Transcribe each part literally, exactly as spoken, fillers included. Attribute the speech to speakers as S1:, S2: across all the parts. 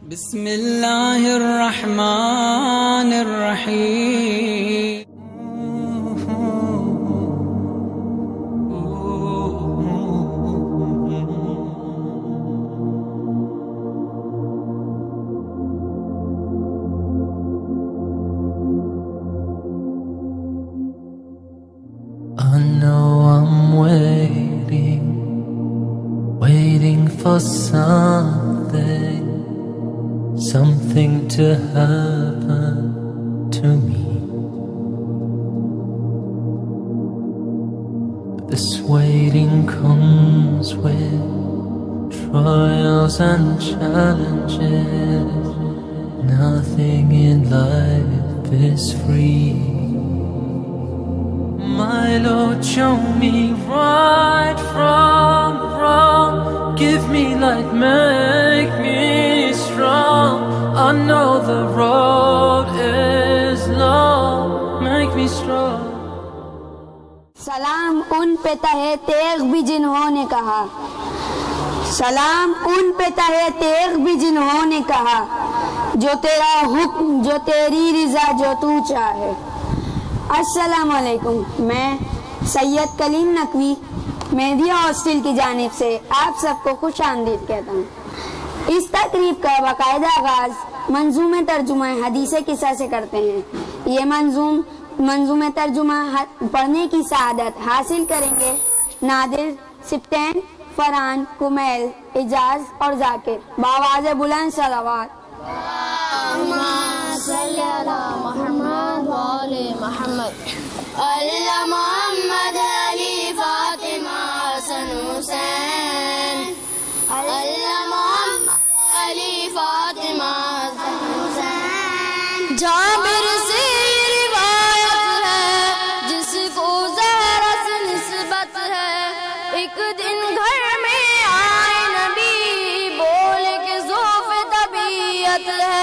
S1: بسم اللہ الرحمن الرحیم.
S2: I know I'm waiting, waiting for something, something to happen to me. This waiting comes with trials and challenges. Nothing in life is free. My Lord, show me right from wrong. Give me light, make me strong. I know the road is long. Make me strong.
S3: سلام ان پہ تہے تیغ بھی جنہوں نے کہا، سلام ان پہ تہے تیغ بھی جنہوں نے کہا، جو تیرا حکم جو تیری رضا جو تو چاہے. السلام علیکم. میں سید کلیم نقوی میڈیا ہاسٹل کی جانب سے آپ سب کو خوش آمدید کہتا ہوں. اس تقریب کا باقاعدہ آغاز منظوم ترجمہ حدیث قصہ سے کرتے ہیں. یہ منظوم منظوم ترجمہ پڑھنے کی سعادت حاصل کریں گے نادر، سپتین، فرحان، کمیل، اعجاز اور ذاکر. بآواز بلند صلوات.
S4: صلی اللہ محمد وآل محمد. اللہ محمد علی فاطمہ حسن حسین. اللہ محمد علی فاطمہ حسن حسین. جابر سے روایت ہے جس کو زہرا سے نسبت ہے. ایک دن گھر میں آئے نبی بولے کہ ذوف طبیعت ہے.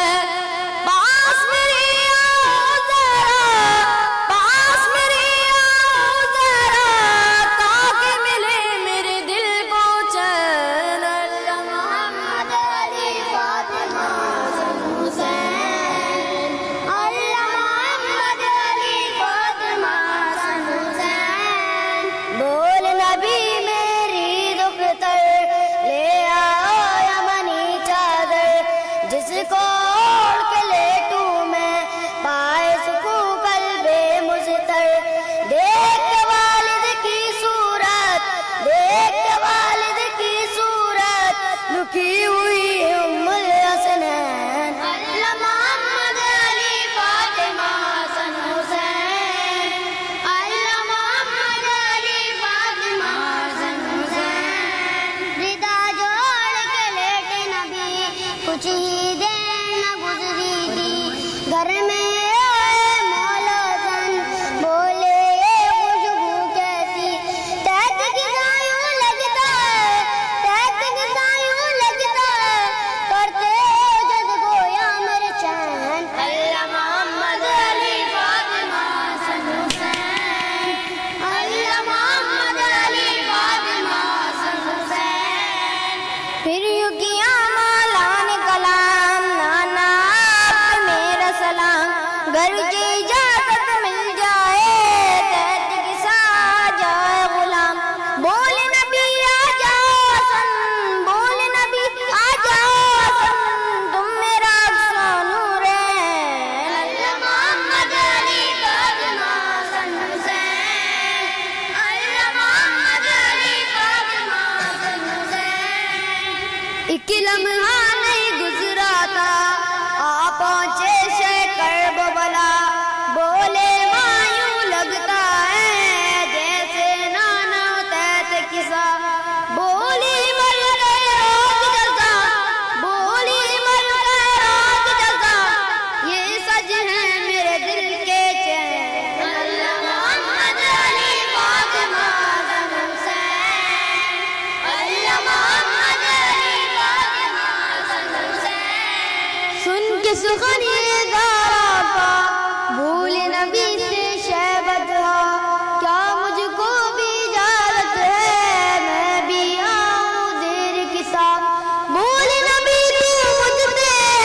S4: بھول نبی سے شہبت ہو کیا مجھ کو بھی اجازت ہے میں بھی آؤں زیر کسا. بھول نبی تو مجھ سے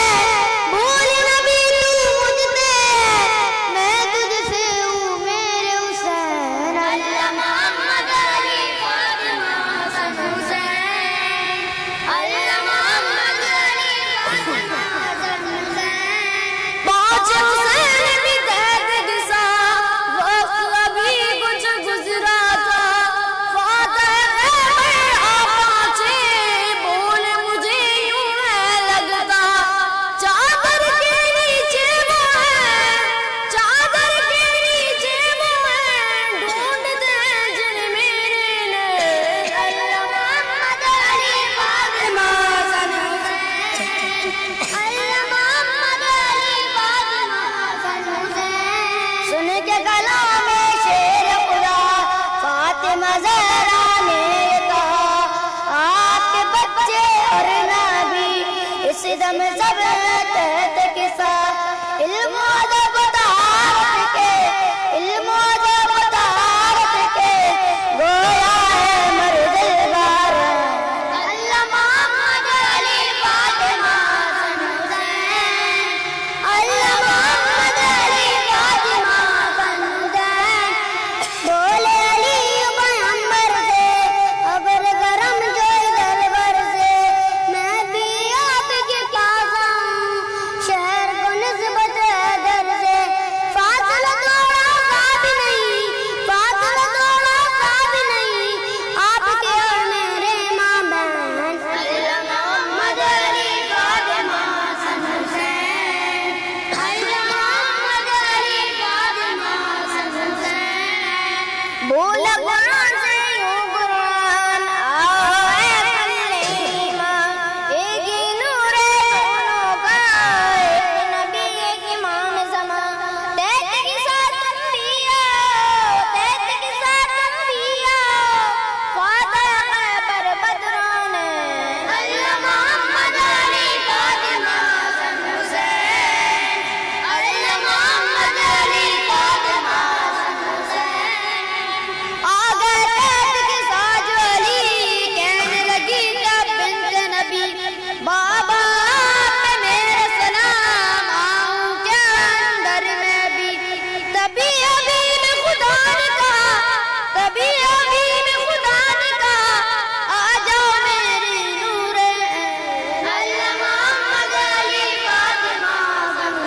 S4: لب تحت کے ساتھ علم و ادب طہارت کے علم و ادب طہارت کے گویا ہے مرد البار اللہ محمد علی فاطمہ حسن حسین اللہ محمد علی فاطمہ حسن حسین بولے علی پیغمبر سے ابر گرم جو دربر سے میں بھی آپ کے پاس آؤں شہر کو نسبت ہے در سے فاصلہ تھوڑا سا بھی نہیں فاصلہ تھوڑا سا بھی نہیں آپ کے اور میرے ماں بہن اللہ محمد علی فاطمہ حسن حسین اللہ محمد علی فاطمہ حسن حسین بولا قرآن سے یوں قرآن آؤ اے پلے ایمان ایک ہی نور ہے دونوں کا ایک نبی ایک امام زمان تحت کے ساتھ انبیاء تحت کے ساتھ انبیاء فاتح خیبر بدران اللہ محمد علی فاطمہ حسن حسین اللہ محمد علی فاطمہ حسن حسین آ گئے تحت کے ساتھ جو علی کہنے لگی تب بنت نبی بابا پہ میرے سلام آؤں کیا اندر میں بھی تبھی ابھی میں خدا نے کہا تبھی ابھی میں خدا نے کہا آ جاؤ میری نور اللہ محمد علی فاطمہ حسن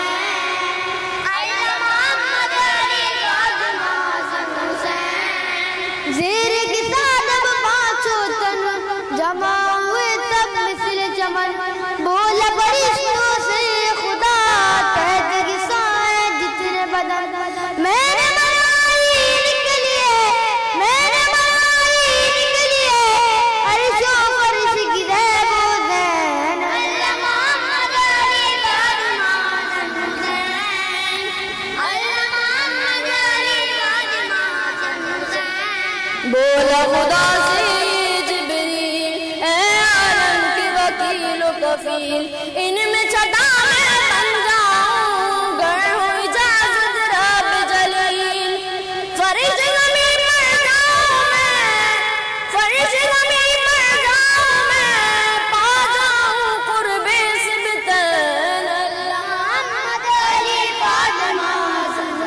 S4: حسین اللہ محمد علی فاطمہ حسن حسین زیر کی سادب پانچوں تن جمع ہوئے تب مثل چمن بولا فرشتوں سے خدا تحت کی سائے جتنے بدن میرے ملائک کے لیے میرے ملائک کے لیے عرش و فرش کی ریب و زین اللہ محمد علی فاطمہ حسن حسین اللہ محمد علی فاطمہ حسن حسین بولا خدا سے جبریل اے عالم کے وکیل و کفیل ان میں چھٹا میں بن جاؤں گر ہو اجازت رب جلیل فرش زمین پر جاؤں میں فرش زمین پر جاؤں میں پا جاؤں قرب سبتین اللہ محمد علی فاطمہ حسن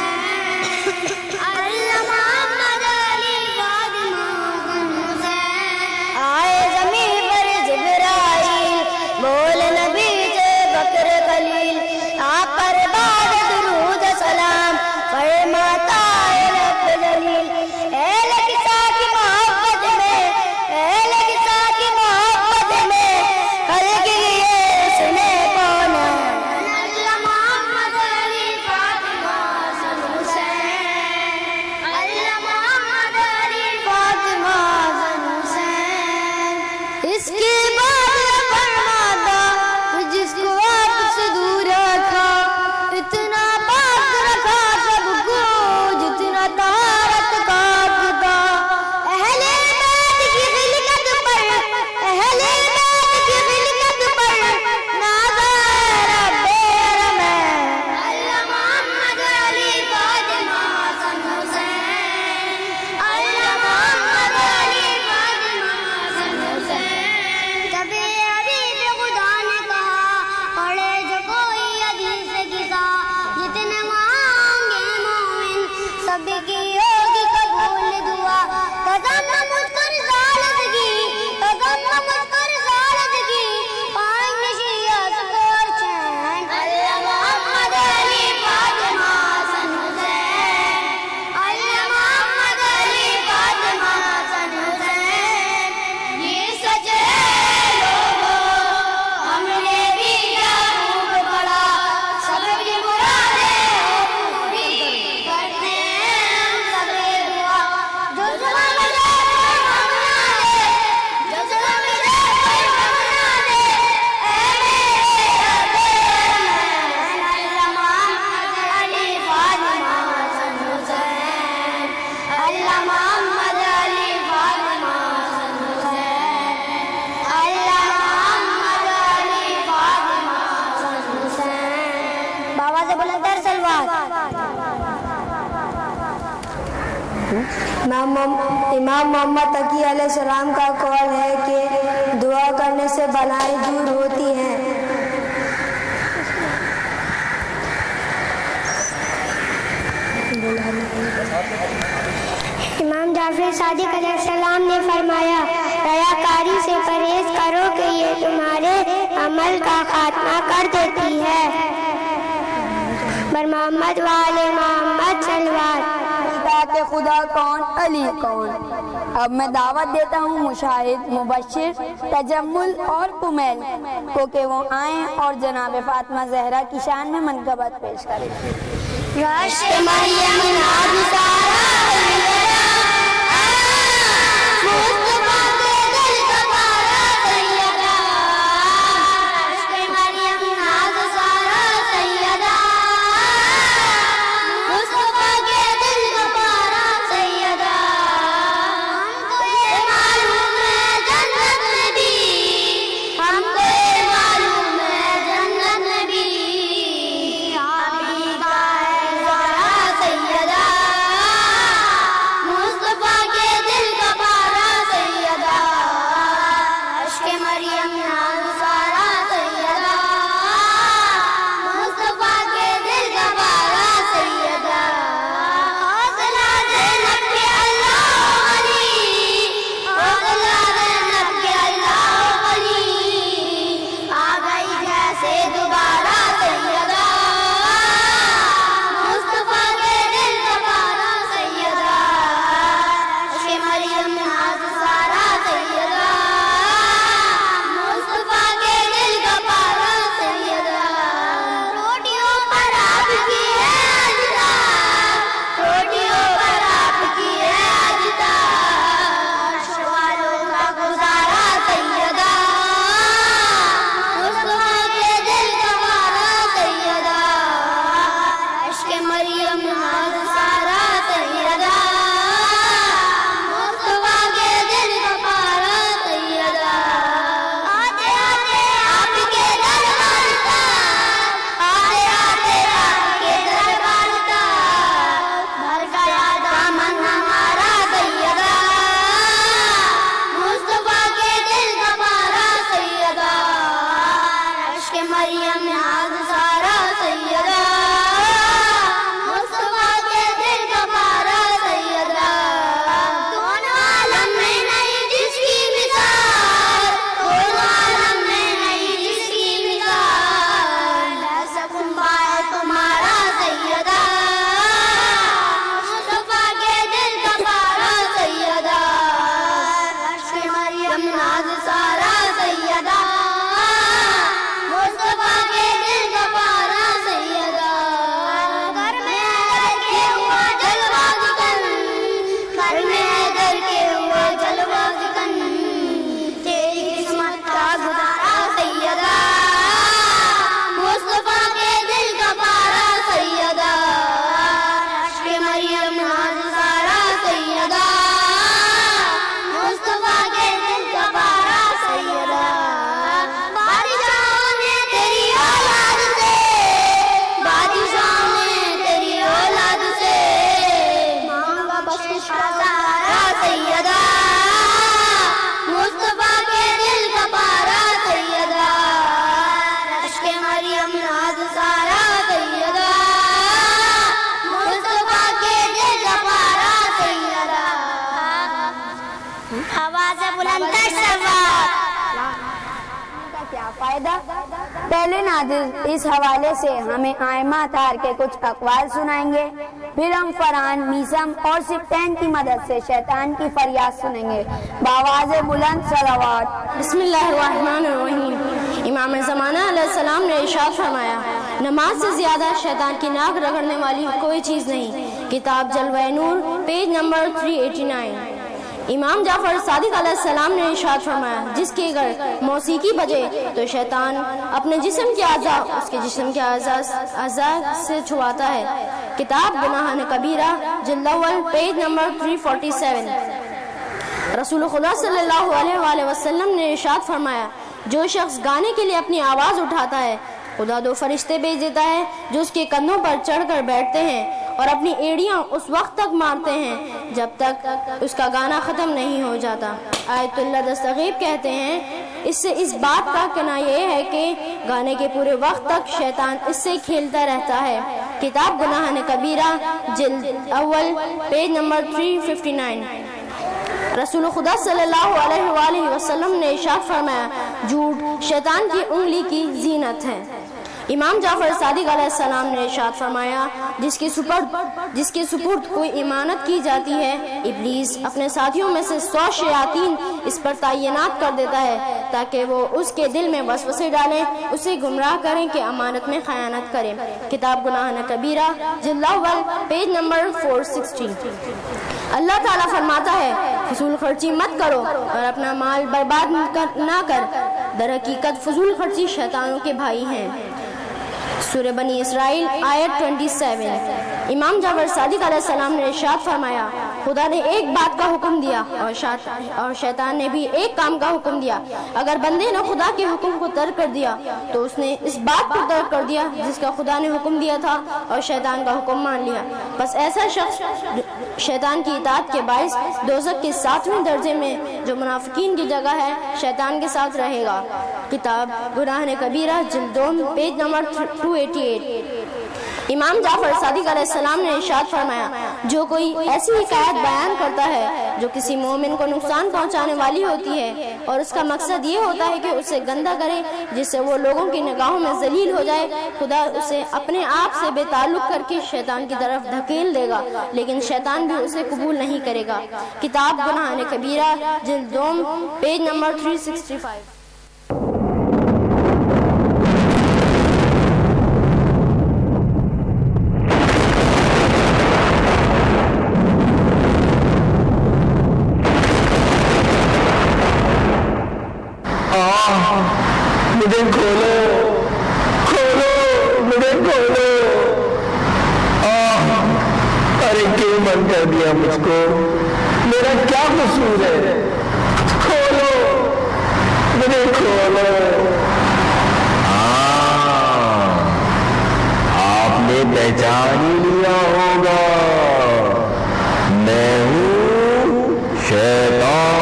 S4: حسین اللہ محمد علی فاطمہ حسن حسین آئے زمین پر جبرائیل بول نبی سے بکر خلیل آپ پر بعد درود سلام فرماتا ہے رب جلیل اہل کسا کی محبت میں اہل کسا کی محبت میں خلق لیے اس نے کون اللہ محمد علی فاطمہ حسن حسین اللہ محمد علی فاطمہ حسن حسین اس کے بعد فرماتا جس کو آپ سے دور رکھا اتنا پاک رکھا سب کو جتنا طہارت کا پتا اہل بیت کی خلقت پر اہل بیت کی خلقت پر نازا ہے رب رحمین اللہ محمد علی فاطمہ حسن حسین اللہ محمد علی فاطمہ حسن حسین کبھی حبیب خدا نے کہا پڑھے جو کوئی حدیث کسا جتنے مانگے مومن سب کی ہوگی قبول دعا قدم مجھ پر رسالت کی قدم مجھ پر رسالت کی پائیں نشیت اور چین اللہ محمد علی فاطمہ حسن حسین اللہ محمد علی فاطمہ حسن حسین یہ سچ ہے لوگوں ہم نے بھی کیا خوب پڑھا سب کی مرادیں پوری کرتے ہیں बुलंदर सलवात।
S3: इमाम मोहम्मद तकी अलैहिस्सलाम का कौल है कि दुआ करने से बलाएं दूर होती हैं।
S4: इमाम जाफर सादिक अलैहिस्सलाम ने फरमाया, रयाकारी से परहेज करो कि ये तुम्हारे अमल का खात्मा कर देती है। बर मोहम्मद वाले मोहम्मद सलवात।
S3: के खुदा कौन, अली कौन। अब मैं दावत देता हूँ मुशाहिद, मुबशिर, तजम्मुल और कुमैल को कि वो आएं और जनाब फातिमा ज़हरा की शान में मनक़बत पेश करें। पहले नादिर इस हवाले से हमें आयमा तार के कुछ अक़वाल सुनाएंगे, फिर हम फरहान, मीसम और सिप्तैन की मदद से शैतान की फरियाद सुनेंगे। बावाज़ बुलंद सलावत।
S5: बिस्मिल्लाहिर्रहमानिर्रहीम। इमाम ज़माना अलैहिस्सलाम ने इरशाद फरमाया, नमाज से ज़्यादा शैतान की नाक रगड़ने वाली कोई चीज़ नहीं। किताब जलवा नूर, पेज नंबर तीन सौ नवासी। इमाम जाफर सादिक अलैहिस्सलाम ने इरशाद फरमाया, जिसकी अगर मौसीकी बजे तो शैतान अपने जिस्म के आज़ा उसके जिस्म के आज़ा से छुआता है। किताब गुनाह कबीरा, जिल्द अव्वल, पेज नंबर तीन सौ सैंतालीस। रसूल खुदा सल्लल्लाहु अलैहि वसल्लम ने इरशाद फरमाया, जो शख्स गाने के लिए अपनी आवाज़ उठाता है خدا دو فرشتے بھیج دیتا ہے جو اس کے کندھوں پر چڑھ کر بیٹھتے ہیں اور اپنی ایڑیاں اس وقت تک مارتے ہیں جب تک اس کا گانا ختم نہیں ہو جاتا۔ آیت اللہ دستغیب کہتے ہیں اس سے اس بات کا کنایہ یہ ہے کہ گانے کے پورے وقت تک شیطان اس سے کھیلتا رہتا ہے۔ کتاب گناہ کبیرہ جلد اول پیج نمبر تین سو اناسی۔ رسول خدا صلی اللہ علیہ وآلہ وسلم نے ارشاد فرمایا جھوٹ شیطان کی انگلی کی زینت ہے۔ امام جعفر صادق علیہ السلام نے ارشاد فرمایا جس کے سپرد جس کے سپرد کوئی امانت کی جاتی ہے ابلیس اپنے ساتھیوں میں سے سو شیاطین اس پر تعینات کر دیتا ہے تاکہ وہ اس کے دل میں وسوسے ڈالیں، اسے گمراہ کریں کہ امانت میں خیانت کرے۔ کتاب گناہ کبیرہ جلد اول پیج نمبر چار سو ساٹھ۔ اللہ تعالیٰ فرماتا ہے فضول خرچی مت کرو اور اپنا مال برباد نہ کر، در حقیقت فضول خرچی شیطانوں کے بھائی ہیں۔ سورہ بنی اسرائیل آیت سبائیس۔ امام جعفر صادق علیہ السلام نے ارشاد فرمایا خدا نے ایک بات کا حکم دیا اور شیطان نے بھی ایک کام کا حکم دیا۔ اگر بندے نے خدا کے حکم کو ترک کر دیا تو اس نے اس بات کو ترک کر دیا جس کا خدا نے حکم دیا تھا اور شیطان کا حکم مان لیا۔ بس ایسا شخص شیطان کی اطاعت کے باعث دوزخ کے ساتویں درجے میں جو منافقین کی جگہ ہے شیطان کے ساتھ رہے گا۔ کتاب گناہ کبیرہ جلد دوم پیج نمبر دو سو اٹھاسی۔ امام جعفر صادق علیہ السلام نے ارشاد فرمایا جو کوئی ایسی حکایت بیان کرتا ہے جو کسی مومن کو نقصان پہنچانے والی ہوتی ہے اور اس کا مقصد یہ ہوتا ہے کہ اسے گندا کرے جس سے وہ لوگوں کی نگاہوں میں ذلیل ہو جائے، خدا اسے اپنے آپ سے بے تعلق کر کے شیطان کی طرف دھکیل دے گا لیکن شیطان بھی اسے قبول نہیں کرے گا۔ کتاب گناہ کبیرہ جلد دوم پیج نمبر تین سو پچاس۔
S6: مجھے کھولو کھولو مجھے کھولو، ارے کیوں بند کر دیا مجھ کو، میرا کیا قصور ہے، کھولو مجھے کھولو۔ ہاں آپ نے پہچان ہی لیا ہوگا میں ہوں شیطان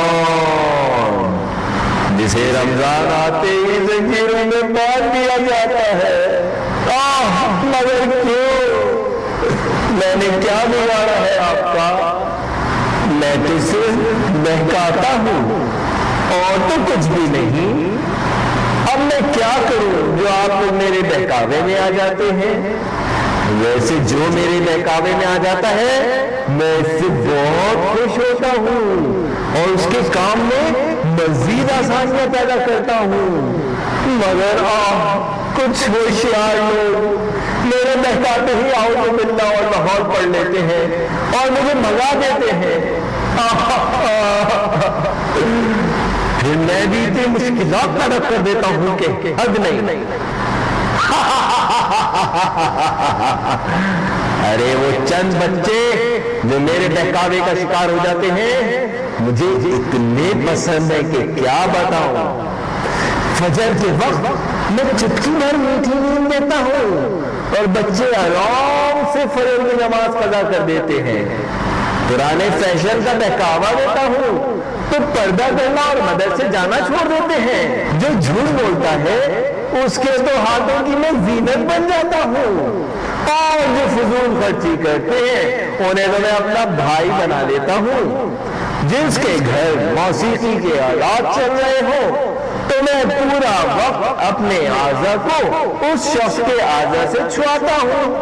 S6: جسے رمضان آتے ہی زنجیروں میں باندھ دیا جاتا ہے۔ آہ مگر کیوں، میں نے کیا بگاڑا ہے آپ کا، میں تو صرف بہکاتا ہوں اور تو کچھ بھی نہیں۔ اب میں کیا کروں جو آپ لوگ میرے بہکاوے میں آ جاتے ہیں، ویسے جو میرے بہکاوے میں آ جاتا ہے میں اس سے بہت خوش ہوتا ہوں اور اس کے کام میں مزید آسانیاں پیدا کرتا ہوں، مگر آہ کچھ ہوشیار لوگ میرے بہکاتے ہی اعوذ باللہ اور لاہور پڑھ لیتے ہیں اور مجھے بھگا دیتے ہیں۔ پھر میں بھی اتنی مشکلات پیدا کر دیتا ہوں کہ حد نہیں۔ ارے وہ چند بچے جو میرے بہکاوے کا شکار ہو جاتے ہیں مجھے اتنے پسند ہے کہ کیا بتاؤں۔ فجر کے وقت میں چٹکی بھر میٹھی نیند دیتا ہوں اور بچے آرام سے فجر کی نماز قضا کر دیتے ہیں۔ پرانے فیشن کا بہکاوا دیتا ہوں تو پردہ کرنا اور مدرسے جانا چھوڑ دیتے ہیں۔ جو جھوٹ بولتا ہے اس کے تو ہاتھوں کی میں زینت بن جاتا ہوں اور جو فضول خرچی کرتے ہیں انہیں تو میں اپنا بھائی بنا لیتا ہوں۔ جس کے گھر موسیقی کے آلات چل رہے ہوں تو میں پورا وقت اپنے اعضا کو اس شخص کے اعضا سے چھواتا ہوں۔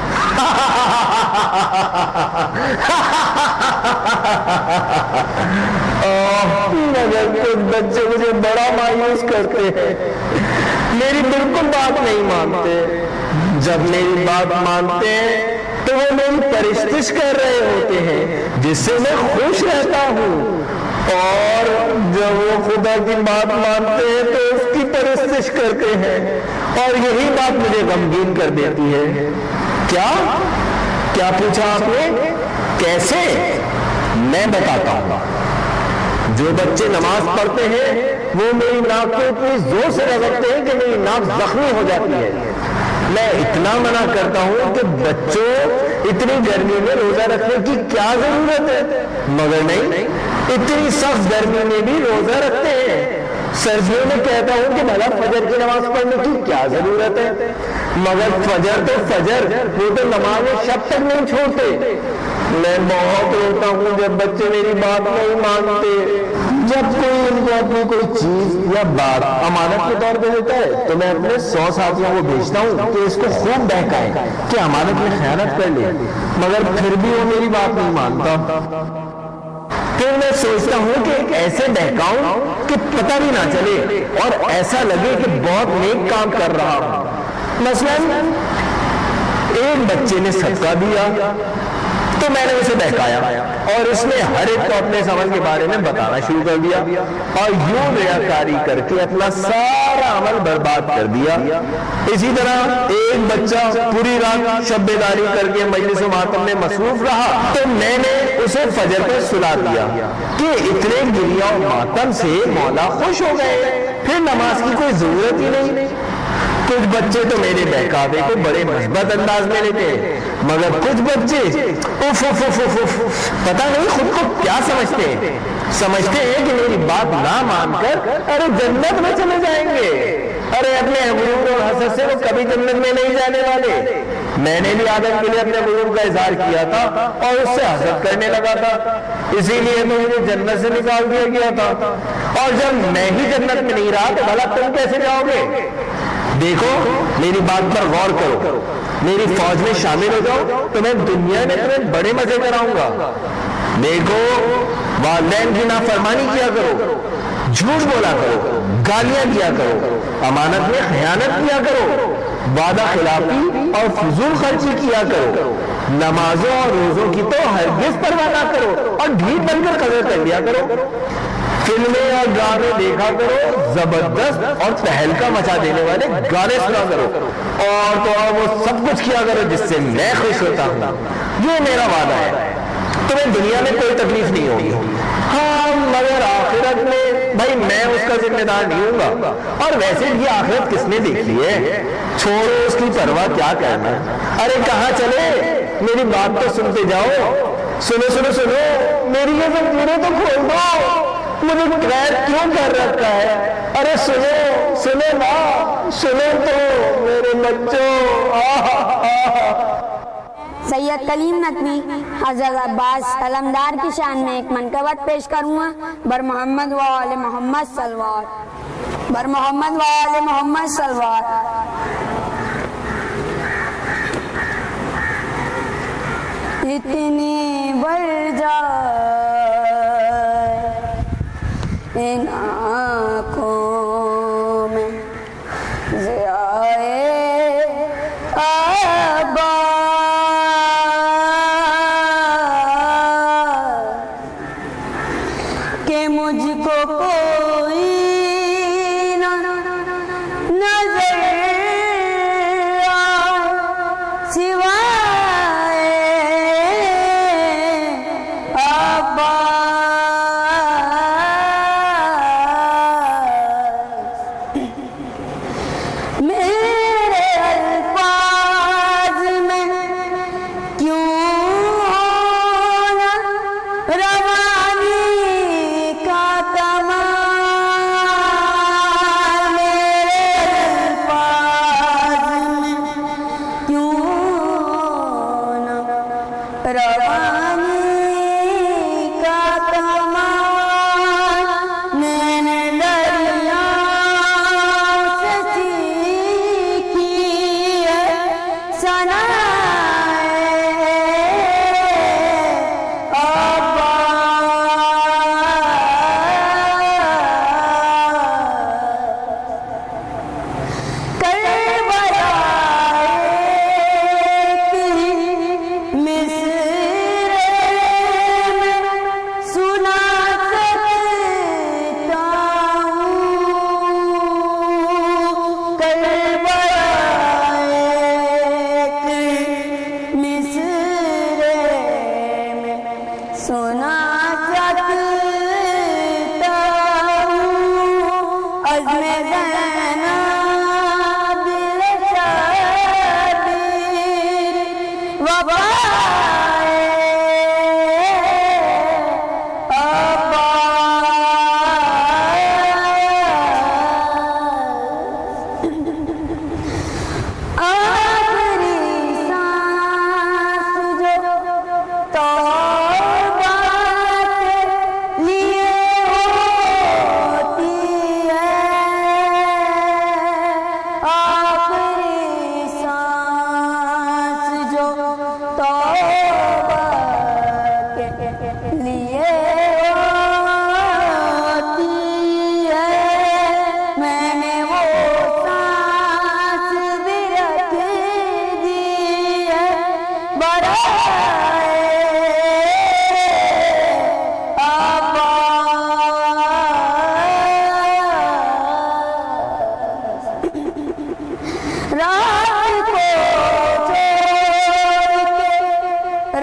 S6: مگر کچھ بچے مجھے بڑا مایوس کرتے ہیں، میری بالکل بات نہیں مانتے۔ جب میری بات مانتے ہیں تو وہ میری پرستش کر رہے ہوتے ہیں جس سے میں خوش رہتا ہوں، اور جب وہ خدا کی بات مانتے ہیں تو اس کی پرستش کرتے ہیں اور یہی بات مجھے غمگین کر دیتی ہے۔ کیا کیا پوچھا آپ نے، کیسے؟ میں بتاتا ہوں۔ جو بچے نماز پڑھتے ہیں وہ میری ناک کو اتنی زور سے رگڑتے ہیں کہ میری ناک زخمی ہو جاتی ہے. میں اتنا منع کرتا ہوں کہ بچوں اتنی گرمی میں روزہ رکھنے کی کیا ضرورت ہے, مگر نہیں, اتنی سخت گرمی میں بھی روزہ رکھتے ہیں. سردیوں میں کہتا ہوں کہ بھلا فجر کی نماز پڑھنے کی کیا ضرورت ہے, مگر فجر تو فجر, وہ تو نماز شب تک نہیں چھوڑتے. میں بہت روتا ہوں جب بچے میری بات نہیں مانتے. جب کوئی ان کو اپنی کوئی چیز یا بات امانت کے طور پہ دیتا ہے تو میں اپنے سو ساتھیوں کو بھیجتا ہوں کہ اس کو خوب بہکائے کہ امانت میں خیانت کر لے, مگر پھر بھی وہ میری بات نہیں مانتا. پھر میں سوچتا ہوں کہ ایسے بہکاؤں کہ پتہ بھی نہ چلے اور ایسا لگے کہ بہت نیک کام کر رہا ہوں. مثلاً ایک بچے نے صدقہ دیا تو میں نے اسے بہکایا اور اس نے ہر ایک کو اپنے عمل کے بارے میں بتانا شروع کر دیا اور یوں ریاکاری کر کے اپنا سارا عمل برباد کر دیا. اسی طرح ایک بچہ پوری رات شب بیداری کر کے مجلس و ماتم میں مصروف رہا تو میں نے اسے فجر پر سلا دیا کہ اتنے گریہ و ماتم سے مولا خوش ہو گئے, پھر نماز کی کوئی ضرورت ہی نہیں. کچھ بچے تو میرے بہکاوے کو بڑے مثبت انداز میں لیتے ہیں, مگر کچھ بچے اف اف اف اف اف پتہ نہیں خود کو کیا سمجھتے ہیں. سمجھتے ہیں کہ میری بات نہ مان کر ارے جنت میں چلے جائیں گے. ارے اپنے غرور اور حسد سے وہ کبھی جنت میں نہیں جانے والے. میں نے بھی آدم کے لیے اپنے غرور کا اظہار کیا تھا اور اس سے حسد کرنے لگا تھا, اسی لیے تو مجھے جنت سے نکال دیا گیا تھا. اور جب میں ہی جنت میں نہیں رہا تو بھلا تم کیسے جاؤ گے؟ دیکھو میری بات پر غور کرو, میری فوج میں شامل ہو جاؤ تو میں دنیا میں تمہیں بڑے مزے کراؤں گا. دیکھو والدین کی نافرمانی کیا کرو, جھوٹ بولا کرو, گالیاں دیا کرو, امانت میں خیانت کیا کرو, وعدہ خلافی اور فضول خرچی کیا کرو, نمازوں اور روزوں کی تو ہرگز پرواہ نہ کرو اور ڈھیل بن کر قدر کر لیا کرو. فلمیں اور گانے دیکھا کرو, زبردست اور تہلکا مچا دینے والے گانے سنا کرو, اور تو اور وہ سب کچھ کیا کرو جس سے میں خوش ہوتا ہوں. یہ میرا وعدہ ہے, تمہیں دنیا میں کوئی تکلیف نہیں ہوگی. ہاں مگر آخرت میں بھائی میں اس کا ذمہ دار نہیں ہوں گا, اور ویسے بھی آخرت کس نے دیکھی ہے, چھوڑو اس کی پرواہ کیا کرنا. ارے کہاں چلے, میری بات تو سنتے جاؤ. سنو سنو سنو میری یہ زنجیریں تو کھول دو, مجھے قید کیوں کر رکھا ہے. ارے سنو سنو نا, سنو تو میرے بچوں.
S3: سید کلیم ندوی حضرت عباس علمدار کی شان میں ایک منقبت پیش کروں گا. بر محمد و آل محمد صلوات, بر محمد و آل محمد صلوات. اتنی بڑھ جائے ان آنکھوں میں ضیائے آبا کہ مجھ کو کوئی نہ نظر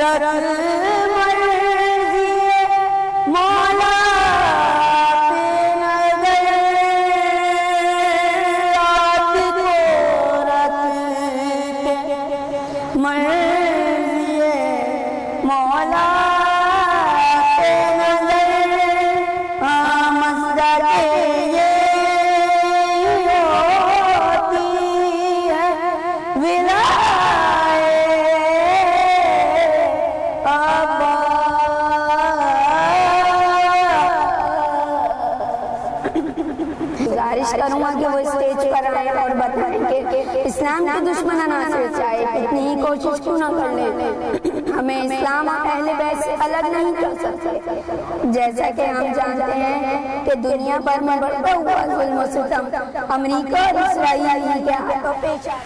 S3: حسرت مرضی مولا پہ نظر رات کو رات مرضی مولا پہ نظر مصدر یہ ہوتی ہے ولایت آبا. گزارش کروں گا کہ وہ اسٹیج پر آئے اور بتائیں کہ اسلام کے دشمنانہ سے چاہے کتنی ہی کوشش کیوں نہ کر لیں ہمیں اسلام اہل بیت سے الگ نہیں کر سکتے. جیسا کہ ہم جانتے ہیں کہ دنیا بھر میں بڑھتا ہوا ظلم و ستم امریکہ اور اسرائیل کے ہاتھوں پیش آیا.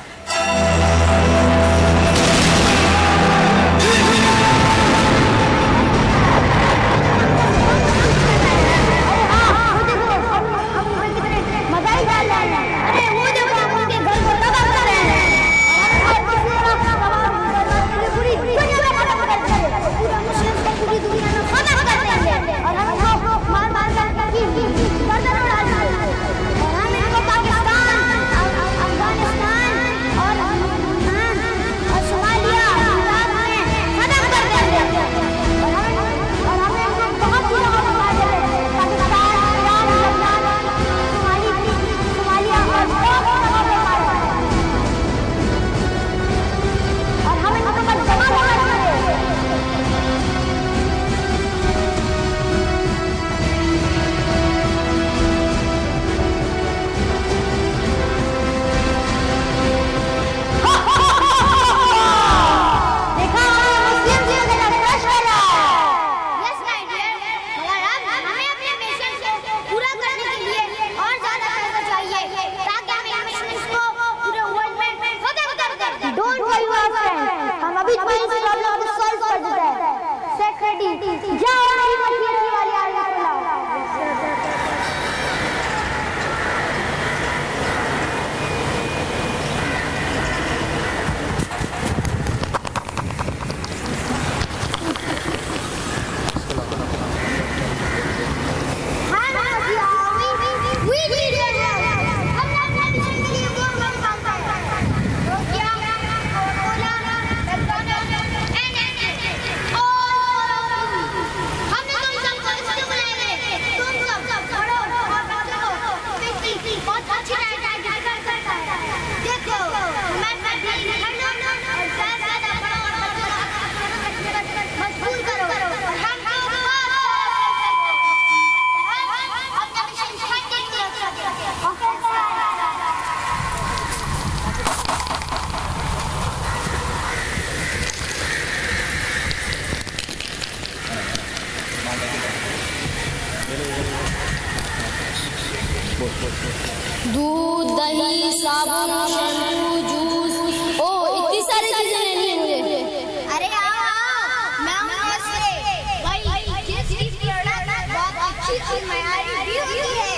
S5: دودھ دہی صابن شیمپو جوس او اتنی ساری چیزیں لینی ہیں مجھے.
S4: ارے آؤ میں ہوں نسلے بھائی جس چیز کی پروڈکٹ بہت اچھی اچھی معیاری بھی ہوتی ہے.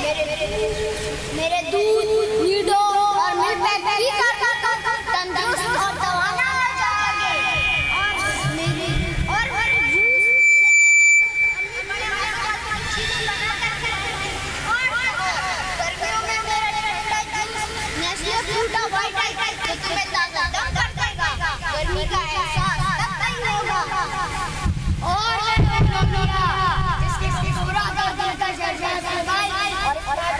S4: میرے دودھ نیڈو اور ملک پیک بھی کھاتا تندرست اور توانا ہو جاؤ گے. اور میری اور جوس بڑے بڑے چیزیں بنا کر اور گرمیوں میں میرا ٹھنڈا جوس نیسلے فروٹا وائٹ آئی جو تمہیں تازہ دم کر دے گا. گرمی کا احساس تب نہیں ہوگا. اور جس کے پورا دل کا شہزاد بھائی اور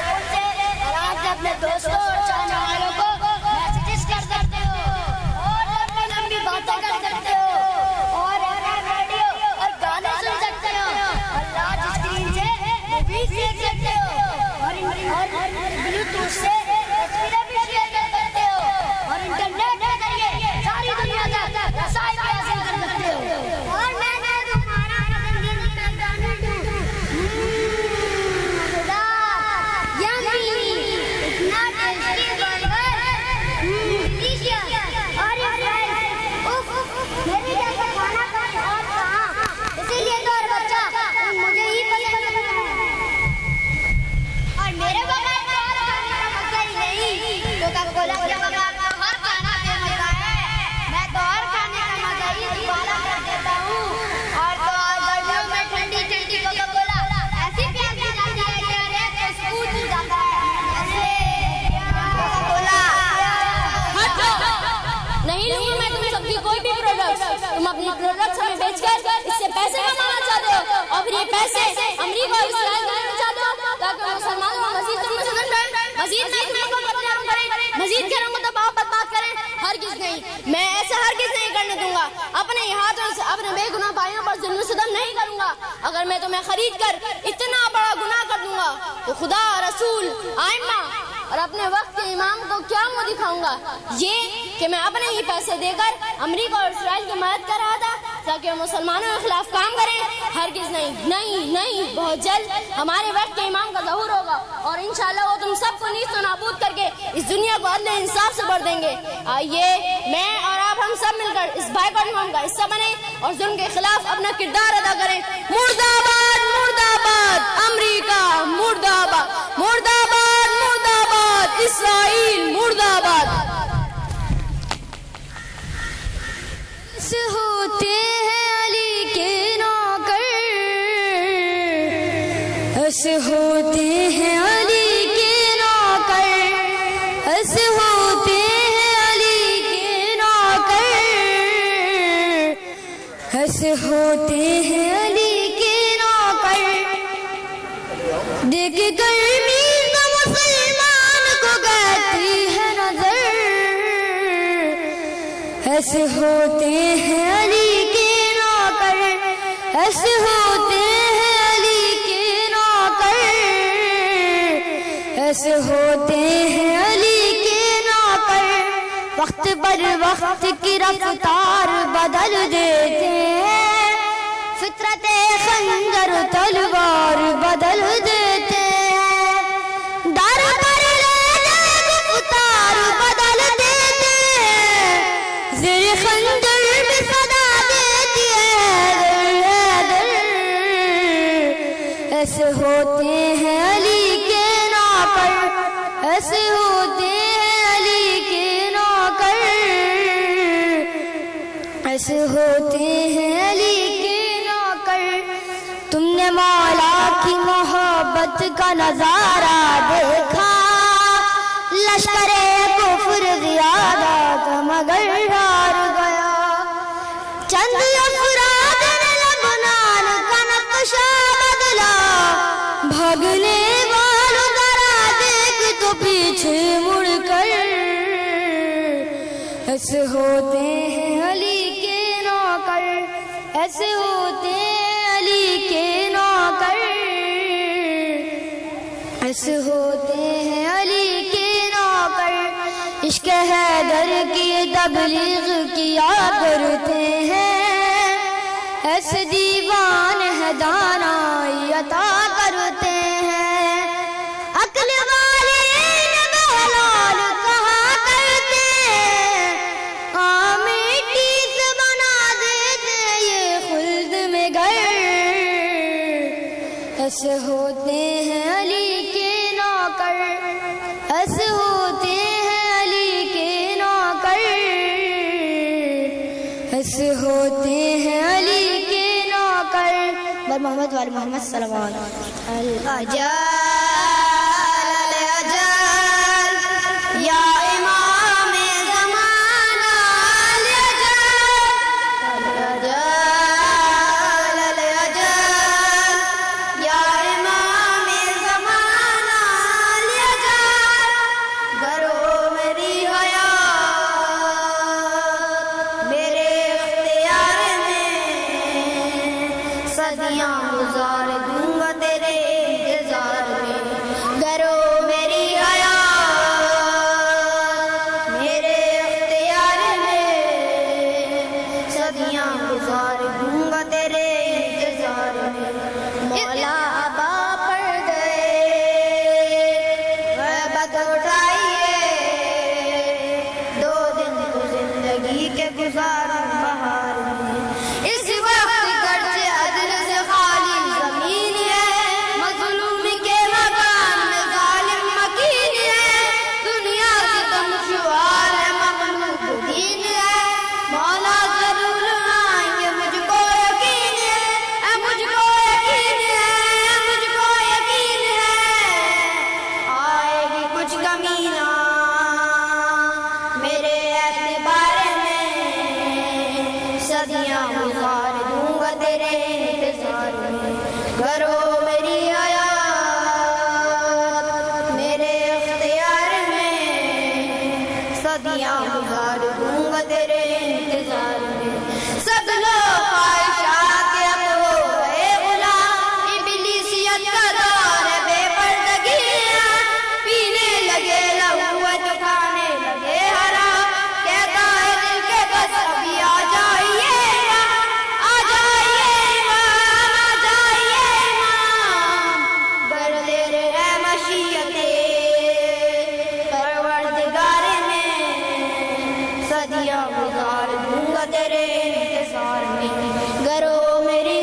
S4: اپنے دوستوں اور چاہنے والوں کو میسیجز کر سکتے ہو اور لمبی لمبی باتیں کر سکتے ہو اور ریڈیو اور گانے سن سکتے ہو اور لارج اسکرین سے موویز دیکھ سکتے ہو اور بلوٹوتھ سے تصویریں بھی شیئر کر سکتے ہو اور انٹرنیٹ کے ذریعے ساری دنیا تک رسائی بھی حاصل کر سکتے ہو. اور میں تمہارا پسندیدہ گانا دوں خدا یمی اتنا ٹیسٹی برگر ڈیلیشیس اور یہ فرائز اوف میرے جیسا کھانا کہیں اور کہاں. اسی لیے تو اور بچہ مجھے ہی پسند ہے اور میرے بغیر تو اور کھانے کا مزہ ہی نہیں. کوکا کولا کے بغیر تو ہر کھانا بے مزہ ہے. میں تو اور کھانے کا مزہ ہی والا کر دیتا
S5: तुम अपनी प्रोडक्ट्स हमें बेचकर इससे पैसे कमाना चाहते हो और फिर ये पैसे अमेरिका और इस्राइल को देना चाहते हो ताकि मुसलमानों को मजीद जुल्म से दंड करें, मजीद नई दुनिया को बदनाम करें, मजीद घरों को दबाव बर्बाद करें। हरगिज़ नहीं, मैं ऐसा हरगिज़ नहीं करने दूंगा। अपने हाथों से अपने बेगुनाह भाइयों पर जुल्म सितम नहीं करूंगा। अगर मैं तुम्हें खरीद कर इतना बड़ा गुनाह कर दूंगा तो खुदा, रसूल, आइम्मा और अपने वक्त के इमाम को क्या मुंह दिखाऊंगा? ये कि मैं अपने ही पैसे देकर अमेरिका और इस्राइल की मदद कर रहा था ताकि वो मुसलमानों के खिलाफ काम करें। हरगिज़ नहीं, नहीं नहीं, बहुत जल्द हमारे वक्त के इमाम का ज़हूर होगा और इंशाअल्लाह वो तुम सबको नीच व नाबूद करके इस दुनिया को अदल इंसाफ से भर देंगे। आइए मैं और आप हम सब मिलकर इस बाइकॉट मुहिम का हिस्सा बने और जुल्म के खिलाफ अपना किरदार अदा करें। मुर्दाबाद, मुर्दाबाद अमेरिका, मुर्दाबाद, मुर्दाबाद, मुर्दाबाद इस्राइल, मुर्दाबाद।
S3: होते हैं अली के नौकर, ऐसे होते हैं अली के नौकर, ऐसे होते हैं अली के नौकर, ऐसे होते हैं अली के नौकर। देख कर मीर मुसलमान को कहती है नजर, ऐसे होते हैं अली के नौकर, ऐसे होते हैं अली के नौकर, ऐसे होते हैं अली के नौकर। वक्त पर वक्त की रफ्तार बदल देते हैं, फितरते खंजर तलवार बदल देते हैं, डर पर रफ्तार बदल देते हैं, ज़ेर खंजर में सदा देती है दर। ऐसे होते हैं अली के नौकर, ऐसे होते हैं अली के नौकर, ऐसे होते हैं अली के नौकर। तुमने मौला की मोहब्बत का नजारा देखा, लश्करे कुफ्र ज़ियादा था मगर हार गया। चंद अफराद ने लबनान का नक्शा बदला, भागने वालों जरा देख तो पीछे मुड़कर। ऐसे होते हैं अली के नौकर, ऐसे होते हैं अली के नौकर, ऐसे होते हैं अली के नौकर। इश्क़ हैदर की तबलीग किया करते हैं, ऐसे दीवान है दानाई अता करते हैं। अक्ल वाले ने बहलाल कहा करते हैं, मिट्टी से बना देते ये खुल्द में घर। ऐसे होते हैं अली के नौकर, ऐसे होते हैं अली के नौकर, ऐसे होते हैं अली के नौकर। बर मोहम्मद वाले मोहम्मद सल्लल्लाहु अलैहि वसल्लम। या इमाम ज़माना ले जा, या इमाम ज़माना ले जा, घरों मेरी हयात मेरे इख्तियार में, सदियां गुजार दूंगा तेरे इंतजार में। घरों मेरी हयात मेरे इख्तियार में, सदियां गुजार दूंगा तेरे इंतजार में। मौला अबा पड़ गए वहबत उठाइए, दो दिन तो जिंदगी के गुजारूं बहार में। इस वक्त गर्ज अदल से खाली जमीन है, मजलूम के मकान में जालिम मकीन है। दुनिया से तमशुआर है, मखलूक दीन है। मौला जरूर आएंगे मुझको यकीन है, मुझको यकीन है, मुझको यकीन है। आएगी कुछ कमी ना मेरे एतबार में,
S4: صدیاں گزار دوں گا تیرے انتظار میں کرو میری حیات میرے اختیار میں صدیاں گزار دوں گا تیرے انتظار میں سب لوگ خواہشات کے اب ہو گئے غلام ابلیسیت کا دور ہے بے پردگیاں پینے لگے لہو تو کھانے لگے حرام کہتا ہے دل کے بس ابھی آ جائیے آ جائیے امام آ جائیے امام گر تیرے ہے مشیت پروردگار میں صدیاں گزار دوں گا تیرے انتظار میں گرو میری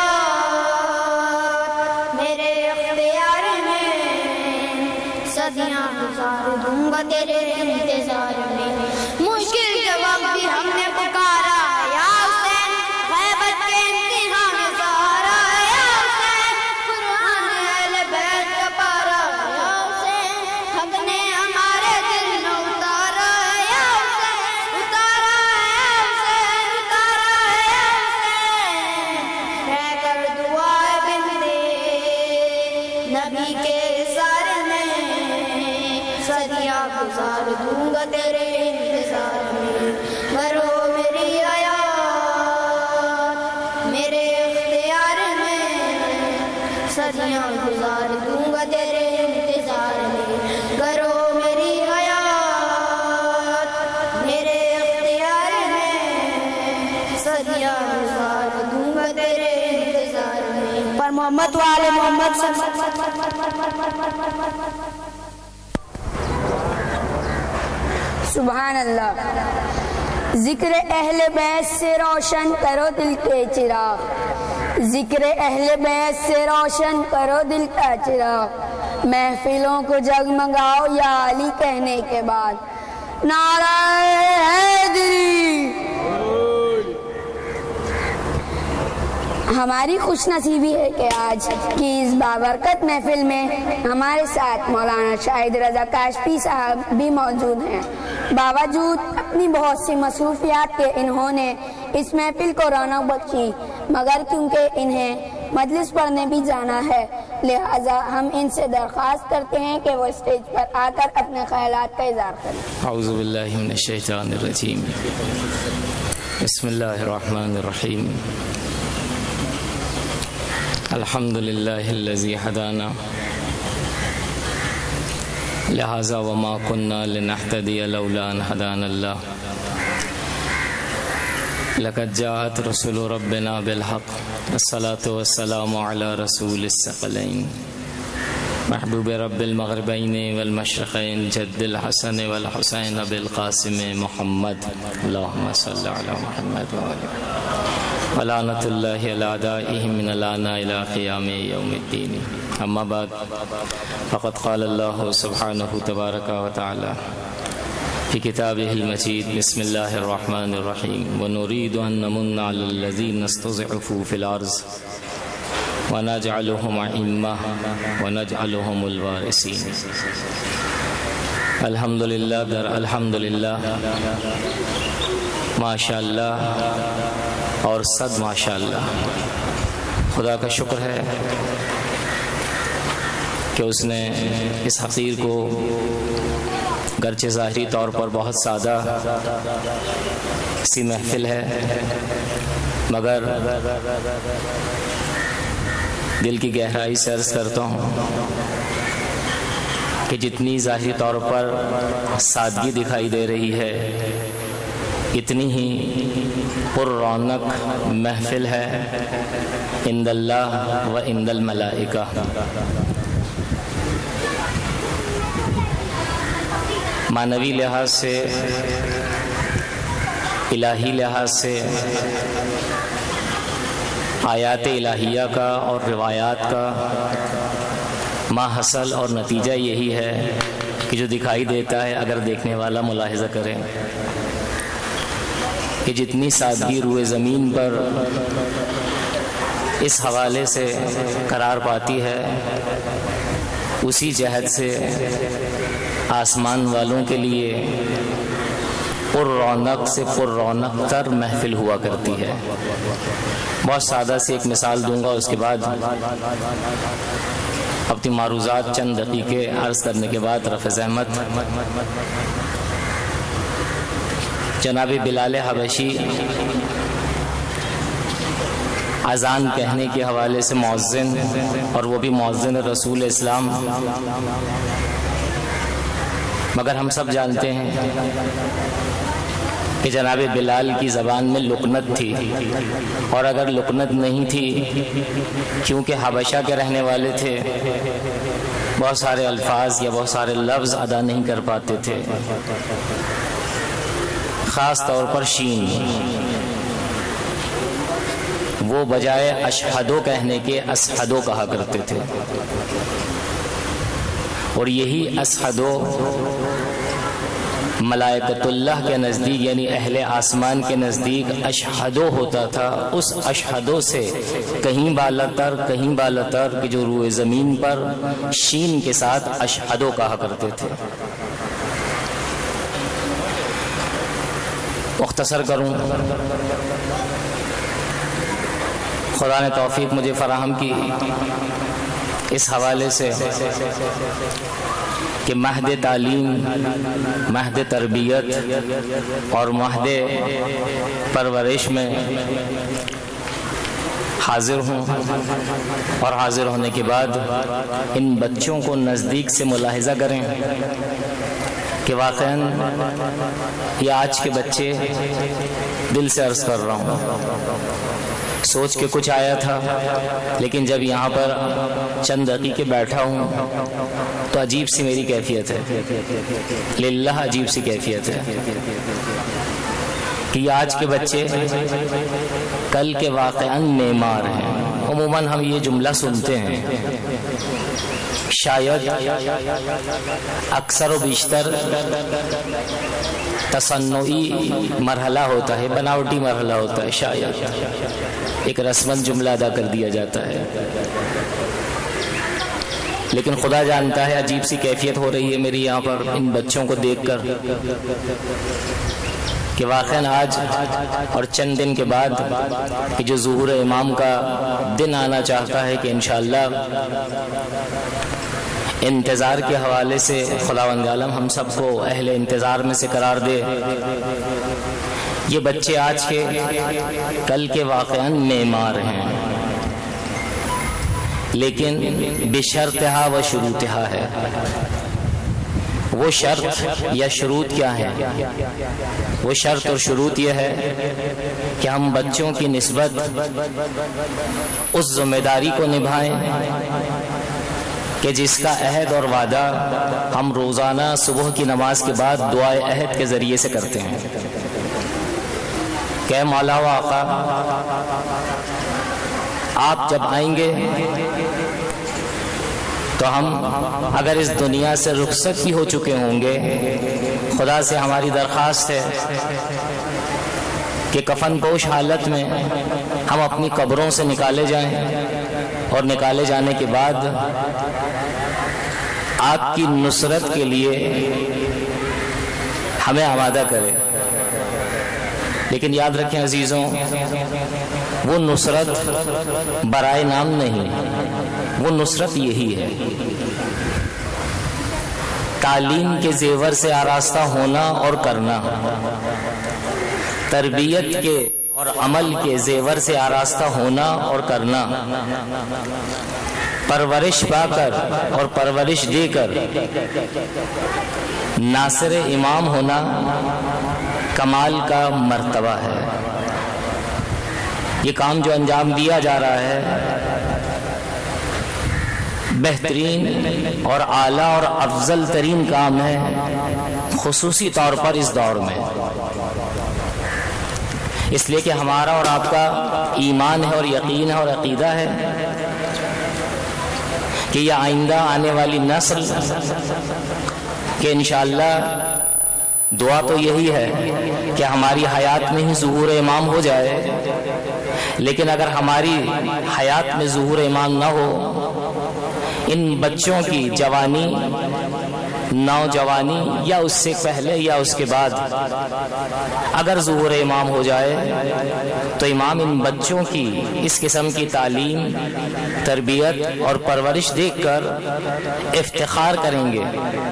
S4: حیات میرے اختیار میں صدیاں گزار دوں گا تیرے انتظار میں مشکل کے وقت بھی ہم نے پکارا یا حسین غیبت کے امتحان میں سہارا یا حسین قرآن اہل بیت کا پارا یا حسین حق نے ہمارے دل میں اتارا یا حسین اتارا ہے حسین اتارا ہے حسین رہ کر دعائے بندے نبی کے سار میں صدیاں گزار دوں گا تیرے انتظار میں کرو میری حیات میرے اختیار میں صدیاں گزار دوں گا تیرے انتظار میں کرو میری حیات میرے اختیار میں صدیاں گزار دوں گا تیرے انتظار میں
S3: پر محمد والے محمد صلی اللہ علیہ وسلم سبحان اللہ ذکر اہل بیت سے روشن کرو دل کے چراغ ذکر اہل بیت سے روشن کرو دل کا چراغ محفلوں کو جگمگاؤ یا علی کہنے کے بعد نعرہ حیدری ہماری خوش نصیبی ہے کہ آج کی اس بابرکت محفل میں ہمارے ساتھ مولانا شاہد رضا کاشفی صاحب بھی موجود ہیں باوجود اپنی بہت سی مصروفیات کے انہوں نے اس محفل کو رونق بخشی مگر کیونکہ انہیں مجلس پڑھنے بھی جانا ہے لہذا ہم ان سے درخواست کرتے ہیں کہ وہ اسٹیج پر آ کر اپنے خیالات کا اظہار کریں
S7: اعوذ باللہ من الشیطان الرجیم بسم اللہ الرحمن الرحیم الحمد للہ الذی ہدانا لہذا وما كنا لنهتدي لولا ان هدانا الله لقد جاءت رسل ربنا بالحق والصلاة والسلام على رسول الثقلين محبوب رب المغربین والمشرقین جد الحسن والحسین بالقاسم محمد اللہم صلی علی محمد وآلہ ولعنت اللہ علی اعدائهم من الآن الى قیام یوم الدین اما بعد فقد قال اللہ سبحانہ تبارک و تعالی فی کتابہ المجید بسم اللہ الرحمن الرحیم ونريد ان نمن علی الذین استضعفوا فی الارض ونجعلهم ائمہ ونجعلهم الوارثین الحمدللہ در الحمدللہ ماشاءاللہ اور صد ماشاءاللہ خدا کا شکر ہے کہ اس نے اس حقیر کو گرچہ ظاہری طور پر بہت سادہ سی محفل ہے مگر دل کی گہرائی سے عرض کرتا ہوں کہ جتنی ظاہری طور پر سادگی دکھائی دے رہی ہے اتنی ہی پر رونق محفل ہے عند اللہ و عند الملائکہ معنوی لحاظ سے الہی لحاظ سے آیات الہیہ کا اور روایات کا ماحصل اور نتیجہ یہی ہے کہ جو دکھائی دیتا ہے اگر دیکھنے والا ملاحظہ کرے کہ جتنی سادگی روئے زمین پر اس حوالے سے قرار پاتی ہے اسی جہت سے آسمان والوں کے لیے پر رونق سے پر رونق تر محفل ہوا کرتی ہے۔ بہت سادہ سی ایک مثال دوں گا، اس کے بعد اپنی معروضات چند دقیقے عرض کرنے کے بعد رفع زحمت۔ جناب بلال حبشی اذان کہنے کے حوالے سے مؤذن، اور وہ بھی مؤذن رسول اسلام، مگر ہم سب جانتے ہیں کہ جناب بلال کی زبان میں لکنت تھی، اور اگر لکنت نہیں تھی کیونکہ حبشہ کے رہنے والے تھے، بہت سارے الفاظ یا بہت سارے لفظ ادا نہیں کر پاتے تھے، خاص طور پر شین، وہ بجائے اشہدو کہنے کے اسحدو کہا کرتے تھے، اور یہی اسحدو ملائکۃ اللہ کے نزدیک یعنی اہل آسمان کے نزدیک اشہدو ہوتا تھا۔ اس اشہدو سے کہیں بالاتر کہیں بالاتر کہ جو روئے زمین پر شین کے ساتھ اشہدو کہا کرتے تھے۔ مختصر کروں، خدا نے توفیق مجھے فراہم کی اس حوالے سے کہ مہد تعلیم، مہد تربیت اور مہد پرورش میں حاضر ہوں، اور حاضر ہونے کے بعد ان بچوں کو نزدیک سے ملاحظہ کریں کہ واقعاً یہ آج کے بچے، دل سے عرض کر رہا ہوں، سوچ کے کچھ آیا تھا، لیکن جب یہاں پر چند دقیقے بیٹھا ہوں تو عجیب سی میری کیفیت ہے، للہ عجیب سی کیفیت ہے کہ یہ آج کے بچے کل کے واقعاً معمار ہیں۔ عموماً ہم یہ جملہ سنتے ہیں، شاید اکثر و بیشتر تصنعی مرحلہ ہوتا ہے، بناوٹی مرحلہ ہوتا ہے، شاید ایک رسمن جملہ ادا کر دیا جاتا ہے، لیکن خدا جانتا ہے عجیب سی کیفیت ہو رہی ہے میری یہاں پر ان بچوں کو دیکھ کر کہ واقعاً آج اور چند دن کے بعد کہ جو ظہور امام کا دن آنا چاہتا ہے کہ انشاءاللہ انتظار کے حوالے سے خداوند عالم ہم سب کو اہل انتظار میں سے قرار دے۔ یہ بچے آج کے کل کے واقعاً معمار ہیں، لیکن بشرطہا و شروطہا ہے۔ وہ شرط یا شروط کیا ہے؟ وہ شرط اور شروط یہ ہے کہ ہم بچوں کی نسبت اس ذمہ داری کو نبھائیں کہ جس کا عہد اور وعدہ ہم روزانہ صبح کی نماز کے بعد دعائے عہد کے ذریعے سے کرتے ہیں کہ مولا و آقا آپ جب آئیں گے تو ہم اگر اس دنیا سے رخصت بھی ہو چکے ہوں گے، خدا سے ہماری درخواست ہے کہ کفن پوش حالت میں ہم اپنی قبروں سے نکالے جائیں، اور نکالے جانے کے بعد آپ کی نصرت کے لیے ہمیں آمادہ کرے۔ لیکن یاد رکھیں عزیزوں، وہ نصرت برائے نام نہیں، وہ نصرت یہی ہے، تعلیم کے زیور سے آراستہ ہونا اور کرنا، تربیت کے اور عمل کے زیور سے آراستہ ہونا اور کرنا، پرورش پا کر اور پرورش دے کر ناصر امام ہونا کمال کا مرتبہ ہے۔ یہ کام جو انجام دیا جا رہا ہے بہترین اور اعلیٰ اور افضل ترین کام ہے، خصوصی طور پر اس دور میں، اس لیے کہ ہمارا اور آپ کا ایمان ہے اور یقین ہے اور عقیدہ ہے کہ یہ آئندہ آنے والی نسل کہ انشاءاللہ دعا تو یہی ہے کہ ہماری حیات میں ہی ظہور امام ہو جائے، لیکن اگر ہماری حیات میں ظہور امام نہ ہو، ان بچوں کی جوانی نوجوانی یا اس سے پہلے یا اس کے بعد اگر ظہور امام ہو جائے تو امام ان بچوں کی اس قسم کی تعلیم، تربیت اور پرورش دیکھ کر افتخار کریں گے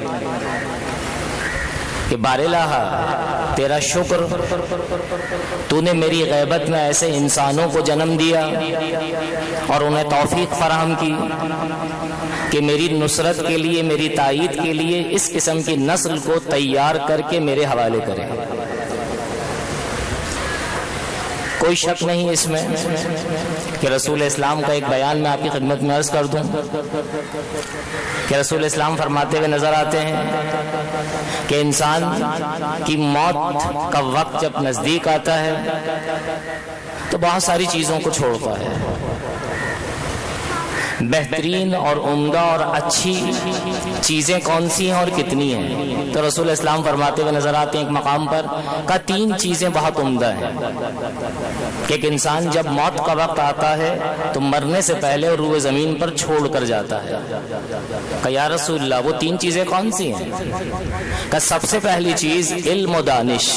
S7: کہ بار الہ تیرا شکر، تو نے میری غیبت میں ایسے انسانوں کو جنم دیا اور انہیں توفیق فراہم کی کہ میری نصرت کے لیے، میری تائید کے لیے اس قسم کی نسل کو تیار کر کے میرے حوالے کرے۔ کوئی شک نہیں اس میں کہ رسول اسلام کا ایک بیان میں آپ کی خدمت میں عرض کر دوں کہ رسول اسلام فرماتے ہوئے نظر آتے ہیں کہ انسان کی موت کا وقت جب نزدیک آتا ہے تو بہت ساری چیزوں کو چھوڑتا ہے۔ بہترین اور عمدہ اور اچھی چیزیں کون سی ہیں اور کتنی ہیں؟ تو رسول اسلام فرماتے ہوئے نظر آتے ہیں ایک مقام پر کہ تین چیزیں بہت عمدہ ہیں کہ ایک انسان جب موت کا وقت آتا ہے تو مرنے سے پہلے روح زمین پر چھوڑ کر جاتا ہے۔ کہ یا رسول اللہ وہ تین چیزیں کون سی ہیں؟ کہ سب سے پہلی چیز علم و دانش،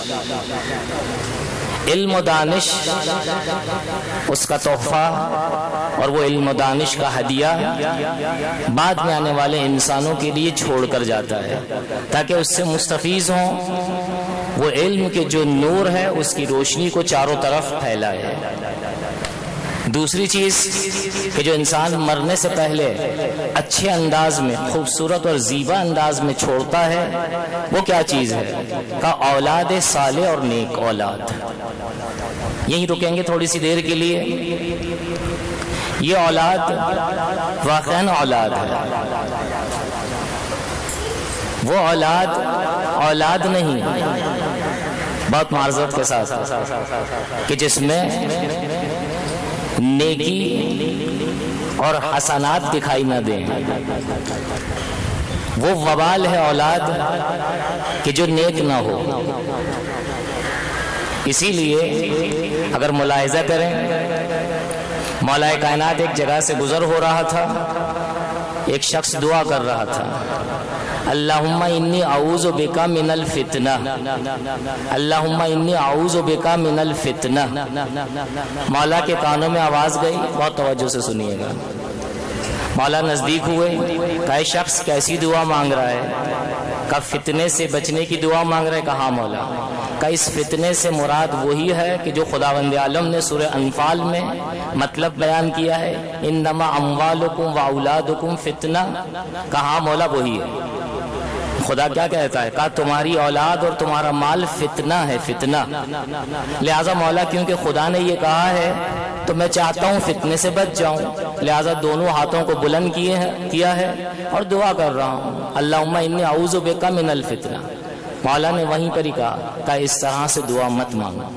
S7: علم و دانش اس کا تحفہ اور وہ علم و دانش کا ہدیہ بعد میں آنے والے انسانوں کے لیے چھوڑ کر جاتا ہے تاکہ اس سے مستفیض ہوں، وہ علم کے جو نور ہے اس کی روشنی کو چاروں طرف پھیلائے۔ دوسری چیز کہ جو انسان مرنے سے پہلے اچھے انداز میں، خوبصورت اور زیبا انداز میں چھوڑتا ہے وہ کیا چیز ہے؟ کہ اولاد صالح اور نیک اولاد۔ یہیں رکیں گے تھوڑی سی دیر کے لیے۔ یہ اولاد واقعاً اولاد ہے، وہ اولاد اولاد نہیں، بہت معذرت کے ساتھ، کہ جس میں نیکی اور حسنات دکھائی نہ دیں، وہ وبال ہے اولاد کہ جو نیک نہ ہو۔ اسی لیے اگر ملاحظہ کریں، مولا کائنات ایک جگہ سے گزر ہو رہا تھا، ایک شخص دعا کر رہا تھا، اللہم انی اعوذ بک من الفتنہ، اللہم انی اعوذ بک من الفتنہ۔ مولا کے کانوں میں آواز گئی، بہت توجہ سے سنیے گا۔ مولا نزدیک ہوئے، کہ شخص کیسی دعا مانگ رہا ہے؟ کہ فتنے سے بچنے کی دعا مانگ رہا ہے؟ کہاں مولا؟ کہ اس فتنے سے مراد وہی ہے کہ جو خداوند عالم نے سورہ انفال میں مطلب بیان کیا ہے، انما اموالکم و اولادکم فتنہ۔ کہاں مولا؟ وہی ہے۔ خدا کیا کہتا ہے؟ کہا تمہاری اولاد اور تمہارا مال فتنہ ہے، فتنہ۔ لہٰذا مولا کیونکہ خدا نے یہ کہا ہے تو میں چاہتا ہوں فتنے سے بچ جاؤں، لہٰذا دونوں ہاتھوں کو بلند کیے ہیں کیا ہے اور دعا کر رہا ہوں، اللہم انی اعوذ بک من الفتنہ۔ مولا نے وہیں پر ہی کہا کہ اس طرح سے دعا مت مانگو،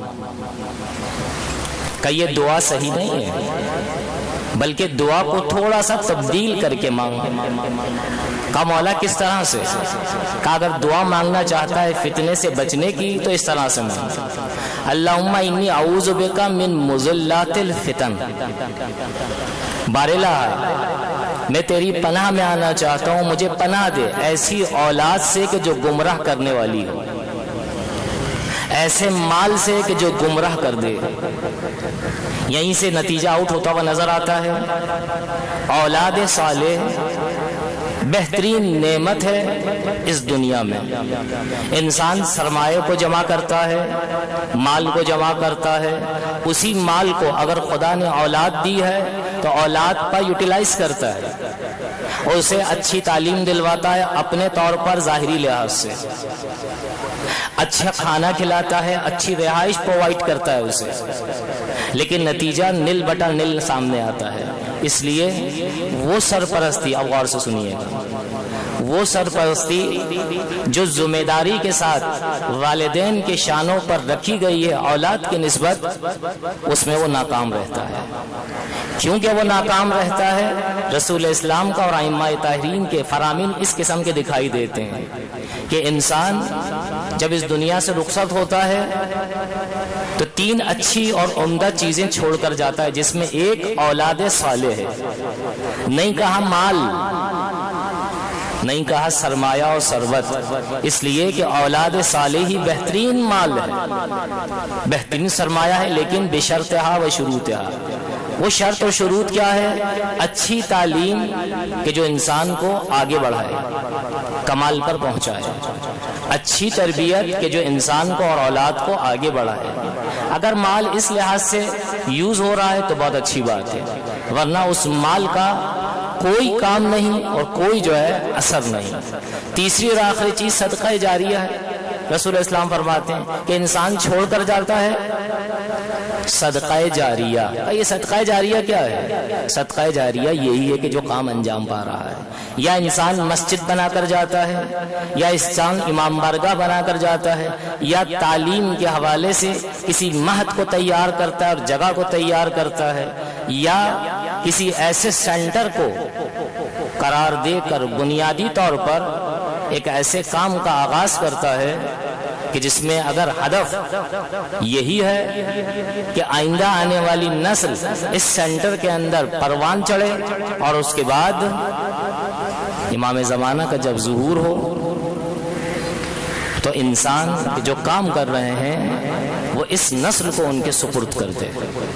S7: کہ یہ دعا صحیح نہیں ہے، بلکہ دعا کو تھوڑا سا تبدیل کر کے مانگو۔ کہا مولا کس طرح سے؟ کہا اگر دعا مانگنا چاہتا ہے فتنے سے بچنے کی تو اس طرح سے مانگو، اللہم انی اعوذ بک من مضلات الفتن۔ بار الہ میں تیری پناہ میں آنا چاہتا ہوں، مجھے پناہ دے ایسی اولاد سے کہ جو گمراہ کرنے والی ہو، ایسے مال سے کہ جو گمراہ کر دے۔ یہیں سے نتیجہ آؤٹ ہوتا ہوا نظر آتا ہے، اولاد صالح بہترین نعمت ہے اس دنیا میں۔ انسان سرمایہ کو جمع کرتا ہے، مال کو جمع کرتا ہے، اسی مال کو اگر خدا نے اولاد دی ہے تو اولاد پر یوٹیلائز کرتا ہے اور اسے اچھی تعلیم دلواتا ہے اپنے طور پر ظاہری لحاظ سے، اچھا کھانا کھلاتا ہے، اچھی رہائش پرووائڈ کرتا ہے اسے، لیکن نتیجہ نل بٹا نل سامنے آتا ہے۔ اس لیے وہ سرپرستی، اب غور سے سنیے گا، وہ سرپرستی جو ذمہ داری کے ساتھ والدین کے شانوں پر رکھی گئی ہے اولاد کی نسبت، اس میں وہ ناکام رہتا ہے۔ کیونکہ وہ ناکام رہتا ہے، رسول اسلام کا اور ائمہ طاہرین کے فرامین اس قسم کے دکھائی دیتے ہیں کہ انسان جب اس دنیا سے رخصت ہوتا ہے تو تین اچھی اور عمدہ چیزیں چھوڑ کر جاتا ہے، جس میں ایک اولاد صالح ہے۔ نہیں کہا مال، نہیں کہا سرمایہ اور ثروت، اس لیے کہ اولاد صالح ہی بہترین مال ہے، بہترین سرمایہ ہے، لیکن بشرطہا و شروطہا۔ وہ شرط و شروط کیا ہے؟ اچھی تعلیم کہ جو انسان کو آگے بڑھائے، کمال پر پہنچائے، اچھی تربیت کہ جو انسان کو اور اولاد کو آگے بڑھائے۔ اگر مال اس لحاظ سے یوز ہو رہا ہے تو بہت اچھی بات ہے، ورنہ اس مال کا کوئی کام نہیں اور کوئی جو ہے اثر نہیں۔ تیسری اور آخری چیز صدقہ جاریہ ہے۔ رسول اسلام فرماتے ہیں کہ انسان چھوڑ کر جاتا ہے صدقہ جاریہ۔ یہ صدقہ جاریہ کیا ہے؟ صدقہ جاریہ یہی ہے کہ جو کام انجام پا رہا ہے، یا انسان مسجد بنا کر جاتا ہے، یا انسان امام بارگاہ بنا کر جاتا ہے، یا تعلیم کے حوالے سے کسی مہد کو تیار کرتا ہے اور جگہ کو تیار کرتا ہے، یا کسی ایسے سینٹر کو قرار دے کر بنیادی طور پر ایک ایسے کام کا آغاز کرتا ہے کہ جس میں اگر ہدف یہی ہے کہ آئندہ آنے والی نسل اس سینٹر کے اندر پروان چڑھے اور اس کے بعد امام زمانہ کا جب ظہور ہو تو انسان جو کام کر رہے ہیں وہ اس نسل کو ان کے سپرد کر دے۔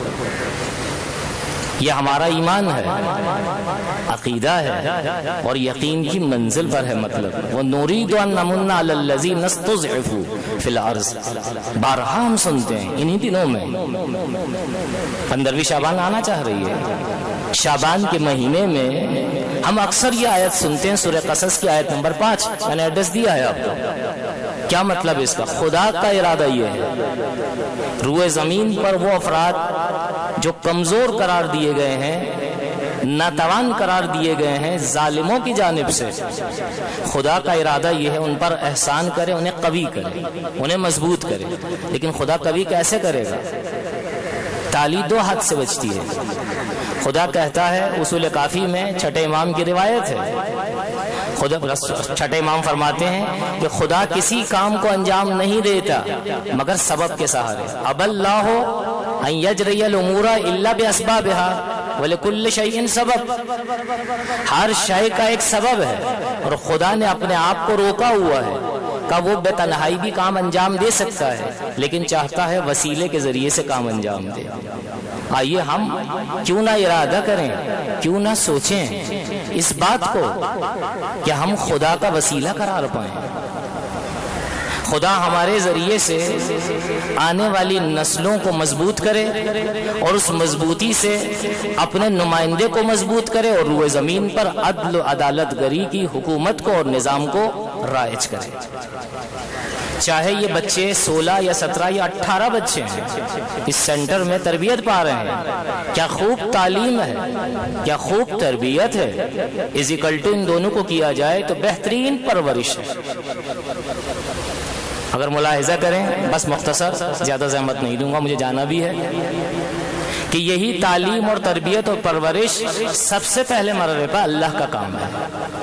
S7: یہ ہمارا ایمان ہے، عقیدہ ہے اور یقین کی منزل پر ہے۔ مطلب وہ نورید ان نمن علی الذین استضعفوا فی الارض، بارہا ہم سنتے ہیں انہی دنوں میں۔ پندرہویں شعبان آنا چاہ رہی ہے، شعبان کے مہینے میں ہم اکثر یہ آیت سنتے ہیں، سورہ قصص کی آیت نمبر پانچ، میں نے ایڈریس دیا ہے آپ کو۔ کیا مطلب اس کا؟ خدا کا ارادہ یہ ہے روئے زمین پر وہ افراد جو کمزور قرار دیے گئے ہیں، ناتوان قرار دیے گئے ہیں ظالموں کی جانب سے، خدا کا ارادہ یہ ہے ان پر احسان کرے، انہیں قوی کرے، انہیں مضبوط کرے۔ لیکن خدا قوی کیسے کرے گا؟ تالی دو ہاتھ سے بچتی ہے۔ خدا کہتا ہے، اصول کافی میں چھٹے امام کی روایت ہے، خدا چھٹے امام فرماتے ہیں کہ خدا کسی کام کو انجام نہیں دیتا مگر سبب کے سہارے۔ اب اللہ ان یجری الامور الا باسبابها ولکل شیء سبب، ہر شے کا ایک سبب ہے اور خدا نے اپنے آپ کو روکا ہوا ہے کہ وہ بے تنہائی بھی کام انجام دے سکتا ہے، لیکن چاہتا ہے وسیلے کے ذریعے سے کام انجام دے۔ آئیے ہم کیوں نہ ارادہ کریں، کیوں نہ سوچیں اس بات کو کہ ہم خدا کا وسیلہ قرار پائیں، خدا ہمارے ذریعے سے آنے والی نسلوں کو مضبوط کرے اور اس مضبوطی سے اپنے نمائندے کو مضبوط کرے اور روئے زمین پر عدل و عدالت گری کی حکومت کو اور نظام کو رائج کرے۔ چاہے یہ بچے سولہ یا سترہ یا اٹھارہ بچے ہیں اس سینٹر میں تربیت پا رہے ہیں، کیا خوب تعلیم ہے، کیا خوب تربیت ہے، از اکول ٹو ان دونوں کو کیا جائے تو بہترین پرورش ہے۔ اگر ملاحظہ کریں، بس مختصر، زیادہ زحمت نہیں دوں گا، مجھے جانا بھی ہے، کہ یہی تعلیم اور تربیت اور پرورش سب سے پہلے مرحلے پر اللہ کا کام ہے۔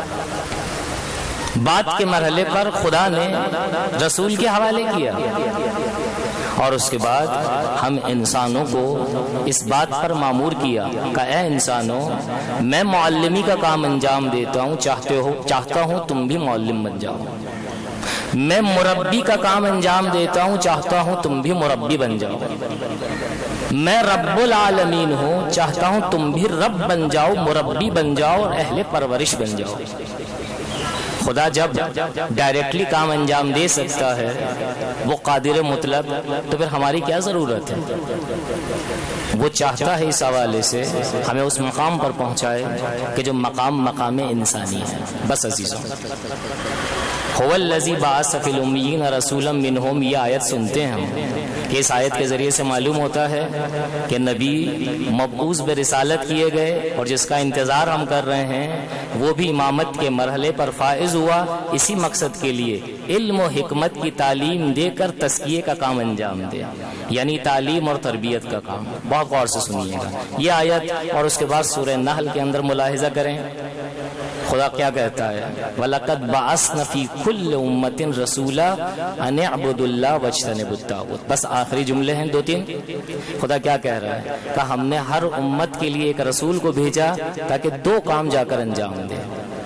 S7: بعد کے مرحلے پر خدا نے رسول کے حوالے کیا اور اس کے بعد ہم انسانوں کو اس بات پر مامور کیا کہ اے انسانوں، میں معلمی کا کام انجام دیتا ہوں، چاہتے ہو چاہتا ہوں تم بھی معلم بن جاؤ۔ میں مربی کا کام انجام دیتا ہوں، چاہتا ہوں تم بھی مربی بن جاؤ۔ میں رب العالمین ہوں، چاہتا ہوں تم بھی رب بن جاؤ، مربی بن جاؤ اور اہل پرورش بن جاؤ۔ خدا جب ڈائریکٹلی کام انجام دے سکتا ہے، وہ قادر مطلق، تو پھر ہماری کیا ضرورت ہے؟ وہ چاہتا ہے اس حوالے سے ہمیں اس مقام پر پہنچائے کہ جو مقام مقام انسانی ہے۔ بس عزیزوں، هو الذی بعث فی الامیین رسولا منہم، یہ آیت سنتے ہیں ہم کہ اس آیت کے ذریعے سے معلوم ہوتا ہے کہ نبی مبعوث برسالت کیے گئے اور جس کا انتظار ہم کر رہے ہیں وہ بھی امامت کے مرحلے پر فائز ہوا، اسی مقصد کے لیے علم و حکمت کی تعلیم دے کر تزکیے کا کام انجام دے، یعنی تعلیم اور تربیت کا کام۔ بہت غور سے سنیے گا یہ آیت اور اس کے بعد سورہ نحل کے اندر ملاحظہ کریں خدا کیا کہتا ہے، وَلَقَدْ بَعَثْنَا فِي كُلِّ أُمَّةٍ رَسُولًا أَنِ اعْبُدُوا اللَّهَ وَاجْتَنِبُوا الطَّاغُوتَ۔ بس آخری جملے ہیں دو تین۔ خدا کیا کہہ رہا ہے کہ ہم نے ہر امت کے لیے ایک رسول کو بھیجا تاکہ دو کام جا کر انجام دے۔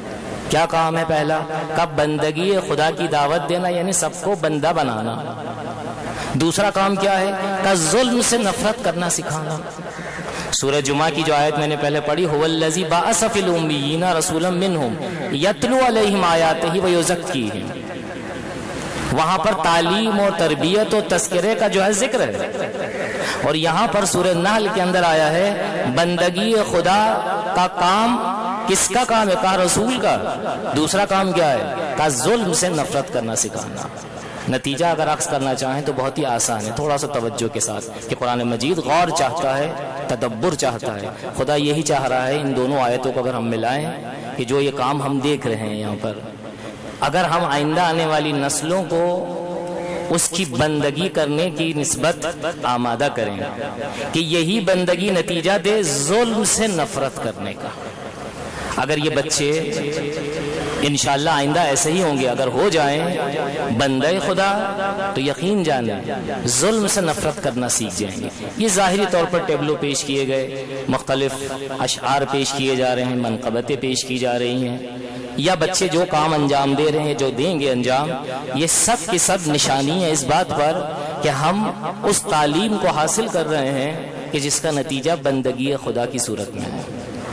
S7: کیا کام ہے پہلا؟ کب بندگی خدا کی دعوت دینا، یعنی سب کو بندہ بنانا۔ دوسرا کام کیا ہے؟ کہ ظلم سے نفرت کرنا سکھانا۔ سورہ جمعہ کی جو آیت میں نے پہلے پڑھی، هو الذی بعث فی الامیین رسولا منہم یتلو علیہم آیاتہ ویزکیہم، وہاں پر تعلیم اور تربیت اور تذکرے کا جو ہے ذکر ہے، اور یہاں پر سورہ نحل کے اندر آیا ہے بندگی خدا کا کام کس کا کام ہے؟ کہا رسول کا۔ دوسرا کام کیا ہے؟ کہا ظلم سے نفرت کرنا سکھانا۔ نتیجہ اگر عکس کرنا چاہیں تو بہت ہی آسان ہے، تھوڑا سا توجہ کے ساتھ، کہ قرآن مجید غور چاہتا ہے، تدبر چاہتا ہے۔ خدا یہی چاہ رہا ہے ان دونوں آیتوں کو اگر ہم ملائیں کہ جو یہ کام ہم دیکھ رہے ہیں یہاں پر، اگر ہم آئندہ آنے والی نسلوں کو اس کی بندگی کرنے کی نسبت آمادہ کریں کہ یہی بندگی نتیجہ دے ظلم سے نفرت کرنے کا۔ اگر یہ بچے انشاءاللہ آئندہ ایسے ہی ہوں گے، اگر ہو جائیں بندے خدا، تو یقین جانیں ظلم سے نفرت کرنا سیکھ جائیں گے۔ یہ ظاہری طور پر ٹیبلو پیش کیے گئے، مختلف اشعار پیش کیے جا رہے ہیں، منقبتیں پیش کی جا رہی ہیں، یا بچے جو کام انجام دے رہے ہیں، جو دیں گے انجام، یہ سب کی سب نشانی ہے اس بات پر کہ ہم اس تعلیم کو حاصل کر رہے ہیں کہ جس کا نتیجہ بندگی خدا کی صورت میں ہے۔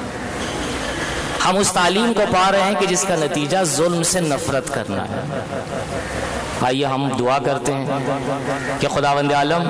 S7: ہم اس تعلیم کو پا رہے ہیں کہ جس کا نتیجہ ظلم سے نفرت کرنا ہے۔ آئیے ہم دعا کرتے ہیں کہ خداوند عالم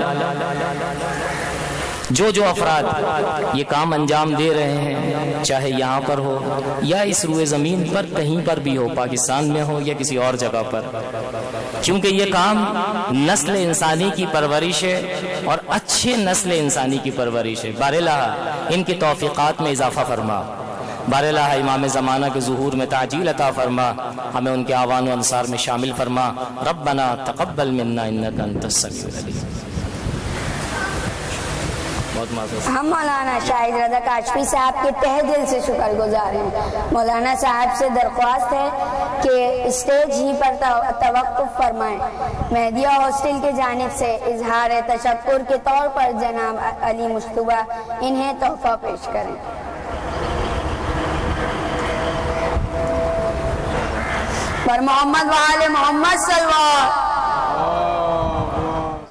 S7: جو جو افراد یہ کام انجام دے رہے ہیں، چاہے یہاں پر ہو یا اس روئے زمین پر کہیں پر بھی ہو، پاکستان میں ہو یا کسی اور جگہ پر، کیونکہ یہ کام نسل انسانی کی پرورش ہے اور اچھے نسل انسانی کی پرورش ہے۔ بار الہ ان کی توفیقات میں اضافہ فرما، بار الہ امام زمانہ کے ظہور میں تعجیل عطا فرما، ہمیں ان کے آوان و انصار میں شامل فرما۔ ربنا تقبل منا انک انت السمیع العلیم۔
S3: ہم مولانا شاہد رضا کاشفی صاحب کے تہ دل سے شکر گزار ہیں۔ مولانا صاحب سے درخواست ہے کہ اسٹیج ہی پر توقف فرمائیں۔ مہدیہ ہاسٹل کی جانب سے اظہار تشکر کے طور پر جناب علی مشتبہ انہیں تحفہ پیش کریں۔ پر محمد وآل محمد صلی اللہ